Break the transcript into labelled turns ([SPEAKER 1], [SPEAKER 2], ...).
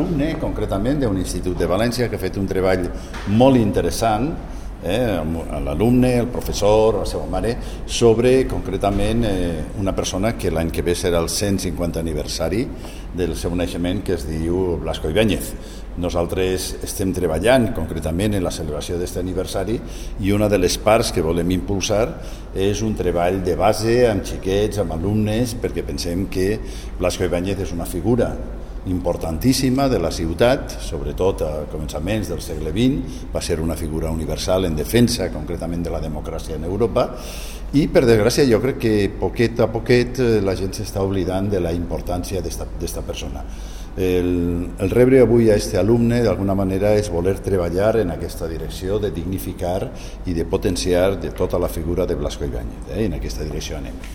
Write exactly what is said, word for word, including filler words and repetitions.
[SPEAKER 1] alumne, concretament, d'un institut de València que ha fet un treball molt interessant, eh, l'alumne, el professor, la seva mare, sobre, concretament, eh, una persona que l'any que ve serà el cent cinquanta aniversari del seu naixement, que es diu Blasco Ibáñez. Nosaltres estem treballant concretament en la celebració d'aquest aniversari i una de les parts que volem impulsar és un treball de base amb xiquets, amb alumnes, perquè pensem que Blasco Ibáñez és una figura importantíssima de la ciutat, sobretot a començaments del segle vint, va ser una figura universal en defensa concretament de la democràcia en Europa, i per desgràcia jo crec que poquet a poquet la gent s'està oblidant de la importància d'esta persona. El, el rebre avui a aquest alumne d'alguna manera és voler treballar en aquesta direcció de dignificar i de potenciar de tota la figura de Blasco Ibáñez, eh? En aquesta direcció anem.